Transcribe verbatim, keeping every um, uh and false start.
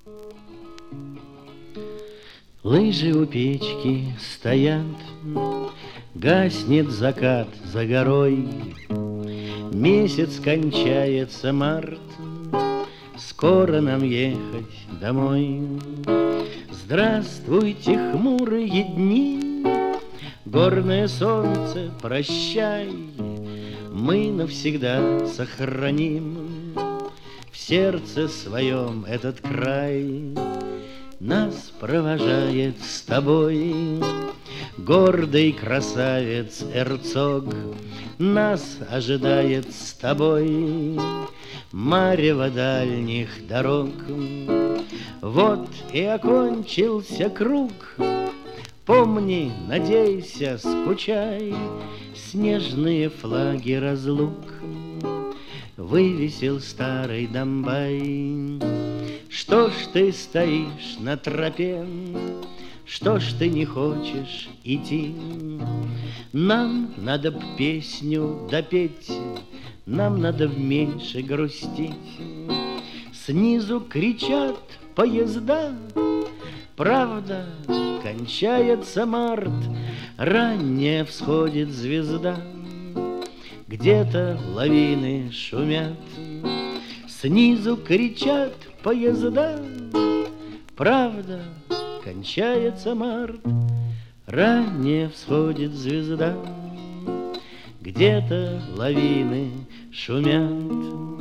Лыжи у печки стоят, гаснет закат за горой, месяц кончается март, скоро нам ехать домой. Здравствуйте, хмурые дни, горное солнце, прощай, мы навсегда сохраним в сердце своем этот край. Нас провожает с тобой гордый красавец Эрцог, нас ожидает с тобой марево дальних дорог. Вот и окончился круг, помни, надейся, скучай, снежные флаги разлук вывесил старый Домбай. Что ж ты стоишь на тропе, что ж ты не хочешь идти? Нам надо б песню допеть, нам надо б меньше грустить. Снизу кричат поезда, правда, кончается март, ранняя всходит звезда, где-то лавины шумят. Снизу кричат поезда, правда, кончается март, ранее всходит звезда, где-то лавины шумят.